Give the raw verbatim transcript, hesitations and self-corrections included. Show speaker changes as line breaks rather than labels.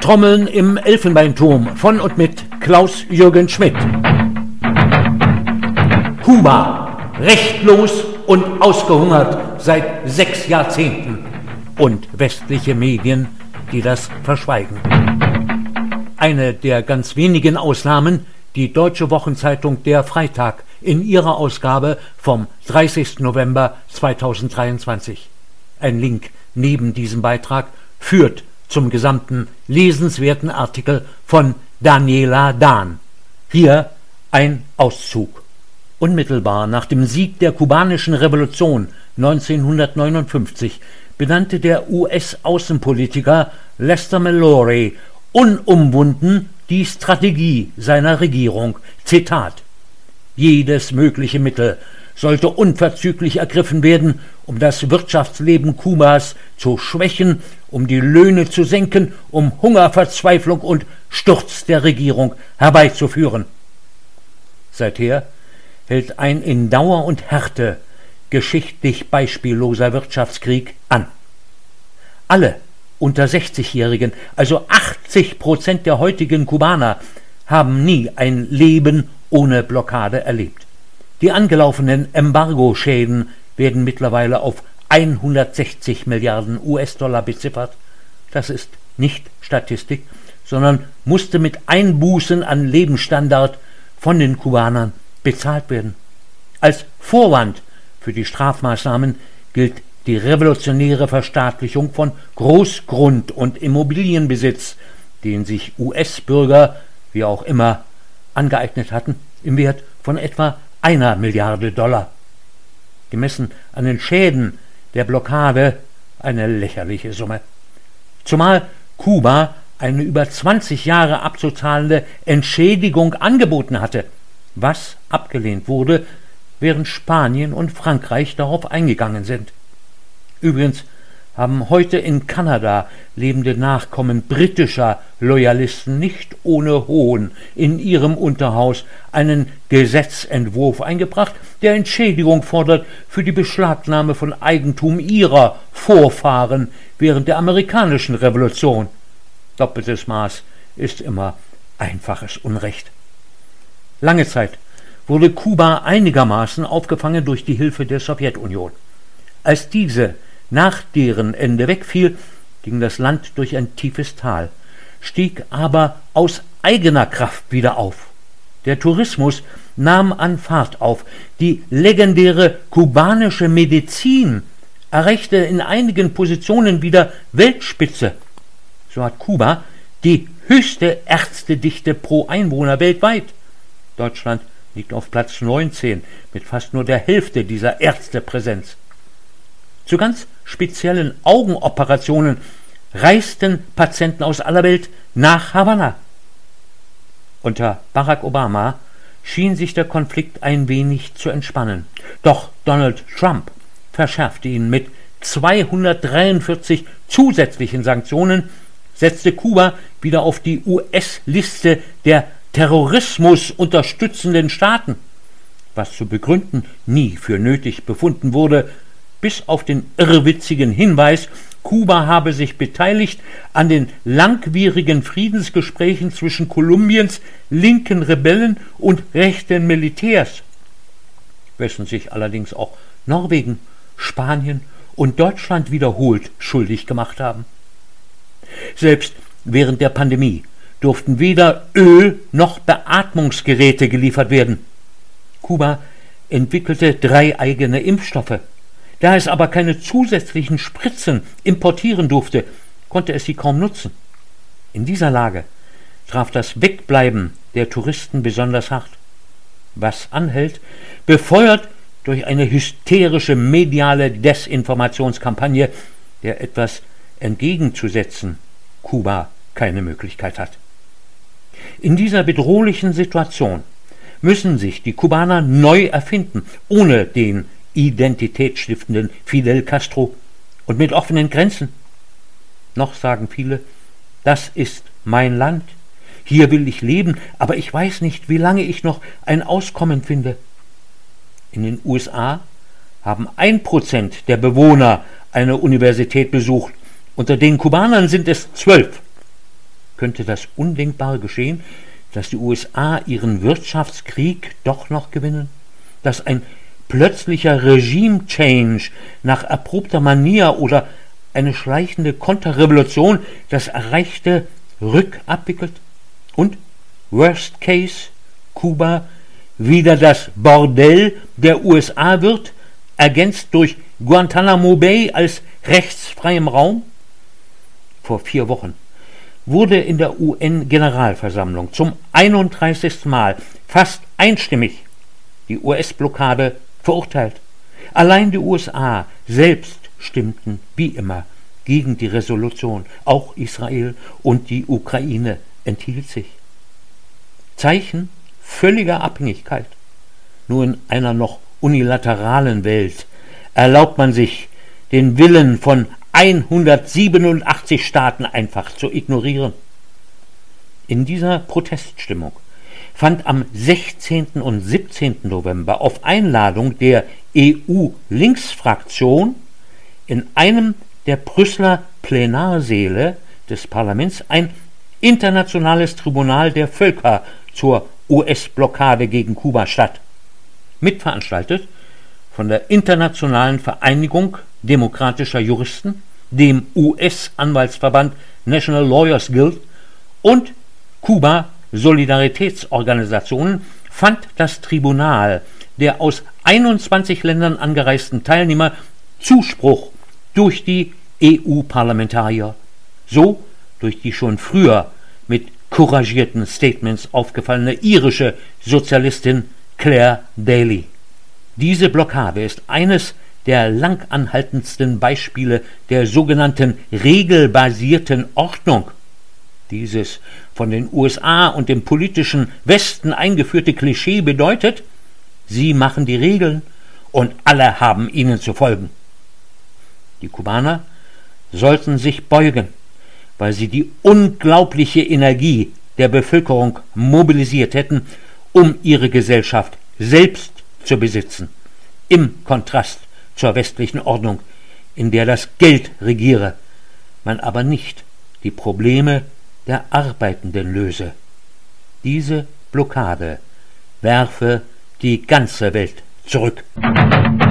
Trommeln im Elfenbeinturm von und mit Klaus-Jürgen Schmidt. Kuba, rechtlos und ausgehungert seit sechs Jahrzehnten. Und westliche Medien, die das verschweigen. Eine der ganz wenigen Ausnahmen, die Deutsche Wochenzeitung Der Freitag in ihrer Ausgabe vom dreißigsten November zweitausenddreiundzwanzig. Ein Link neben diesem Beitrag führt zum gesamten lesenswerten Artikel von Daniela Dahn. Hier ein Auszug. Unmittelbar nach dem Sieg der kubanischen Revolution neunzehnhundertneunundfünfzig benannte der U S-Außenpolitiker Lester Mallory unumwunden die Strategie seiner Regierung. Zitat: Jedes mögliche Mittel sollte unverzüglich ergriffen werden, um das Wirtschaftsleben Kubas zu schwächen, um die Löhne zu senken, um Hunger, Verzweiflung und Sturz der Regierung herbeizuführen. Seither hält ein in Dauer und Härte geschichtlich beispielloser Wirtschaftskrieg an. Alle unter sechzigjährigen, also achtzig Prozent der heutigen Kubaner, haben nie ein Leben ohne Blockade erlebt. Die angelaufenen Embargo-Schäden werden mittlerweile auf hundertsechzig Milliarden U S-Dollar beziffert. Das ist nicht Statistik, sondern musste mit Einbußen an Lebensstandard von den Kubanern bezahlt werden. Als Vorwand für die Strafmaßnahmen gilt die revolutionäre Verstaatlichung von Großgrund- und Immobilienbesitz, den sich U S-Bürger, wie auch immer, angeeignet hatten, im Wert von etwa einer Milliarde Dollar. Gemessen an den Schäden der Blockade eine lächerliche Summe. Zumal Kuba eine über zwanzig Jahre abzuzahlende Entschädigung angeboten hatte, was abgelehnt wurde, während Spanien und Frankreich darauf eingegangen sind. Übrigens haben heute in Kanada lebende Nachkommen britischer Loyalisten nicht ohne Hohn in ihrem Unterhaus einen Gesetzentwurf eingebracht, der Entschädigung fordert für die Beschlagnahme von Eigentum ihrer Vorfahren während der amerikanischen Revolution. Doppeltes Maß ist immer einfaches Unrecht. Lange Zeit wurde Kuba einigermaßen aufgefangen durch die Hilfe der Sowjetunion. Als diese nach deren Ende wegfiel, ging das Land durch ein tiefes Tal, stieg aber aus eigener Kraft wieder auf. Der Tourismus nahm an Fahrt auf. Die legendäre kubanische Medizin erreichte in einigen Positionen wieder Weltspitze. So hat Kuba die höchste Ärztedichte pro Einwohner weltweit. Deutschland liegt auf Platz neunzehn mit fast nur der Hälfte dieser Ärztepräsenz. Zu ganz speziellen Augenoperationen reisten Patienten aus aller Welt nach Havanna. Unter Barack Obama schien sich der Konflikt ein wenig zu entspannen. Doch Donald Trump verschärfte ihn mit zweihundertdreiundvierzig zusätzlichen Sanktionen, setzte Kuba wieder auf die U S-Liste der Terrorismus unterstützenden Staaten, was zu begründen nie für nötig befunden wurde, bis auf den irrwitzigen Hinweis, Kuba habe sich beteiligt an den langwierigen Friedensgesprächen zwischen Kolumbiens linken Rebellen und rechten Militärs, wessen sich allerdings auch Norwegen, Spanien und Deutschland wiederholt schuldig gemacht haben. Selbst während der Pandemie durften weder Öl noch Beatmungsgeräte geliefert werden. Kuba entwickelte drei eigene Impfstoffe. Da es aber keine zusätzlichen Spritzen importieren durfte, konnte es sie kaum nutzen. In dieser Lage traf das Wegbleiben der Touristen besonders hart. Was anhält, befeuert durch eine hysterische mediale Desinformationskampagne, der etwas entgegenzusetzen Kuba keine Möglichkeit hat. In dieser bedrohlichen Situation müssen sich die Kubaner neu erfinden, ohne den identitätsstiftenden Fidel Castro und mit offenen Grenzen. Noch sagen viele, das ist mein Land, hier will ich leben, aber ich weiß nicht, wie lange ich noch ein Auskommen finde. In den U S A haben ein Prozent der Bewohner eine Universität besucht, unter den Kubanern sind es zwölf. Könnte das Undenkbare geschehen, dass die U S A ihren Wirtschaftskrieg doch noch gewinnen? Dass ein plötzlicher Regime-Change nach erprobter Manier oder eine schleichende Konterrevolution das Erreichte rückabwickelt? Und, worst case, Kuba wieder das Bordell der U S A wird, ergänzt durch Guantanamo Bay als rechtsfreiem Raum? Vor vier Wochen wurde in der U N-Generalversammlung zum einunddreißigsten Mal fast einstimmig die U S-Blockade verurteilt. Allein die U S A selbst stimmten wie immer gegen die Resolution. Auch Israel und die Ukraine enthielt sich. Zeichen völliger Abhängigkeit. Nur in einer noch unilateralen Welt erlaubt man sich, den Willen von hundertsiebenundachtzig Staaten einfach zu ignorieren. In dieser Proteststimmung fand am sechzehnten und siebzehnten November auf Einladung der E U-Linksfraktion in einem der Brüsseler Plenarsäle des Parlaments ein internationales Tribunal der Völker zur U S-Blockade gegen Kuba statt. Mitveranstaltet von der Internationalen Vereinigung demokratischer Juristen, dem U S-Anwaltsverband National Lawyers Guild und Kuba-Solidaritätsorganisationen fand das Tribunal der aus einundzwanzig Ländern angereisten Teilnehmer Zuspruch durch die E U-Parlamentarier, so durch die schon früher mit couragierten Statements aufgefallene irische Sozialistin Claire Daly. Diese Blockade ist eines der langanhaltendsten Beispiele der sogenannten regelbasierten Ordnung. Dieses von den U S A und dem politischen Westen eingeführte Klischee bedeutet, sie machen die Regeln und alle haben ihnen zu folgen. Die Kubaner sollten sich beugen, weil sie die unglaubliche Energie der Bevölkerung mobilisiert hätten, um ihre Gesellschaft selbst zu besitzen, im Kontrast zur westlichen Ordnung, in der das Geld regiere, man aber nicht die Probleme der Arbeitenden löse. Diese Blockade werfe die ganze Welt zurück.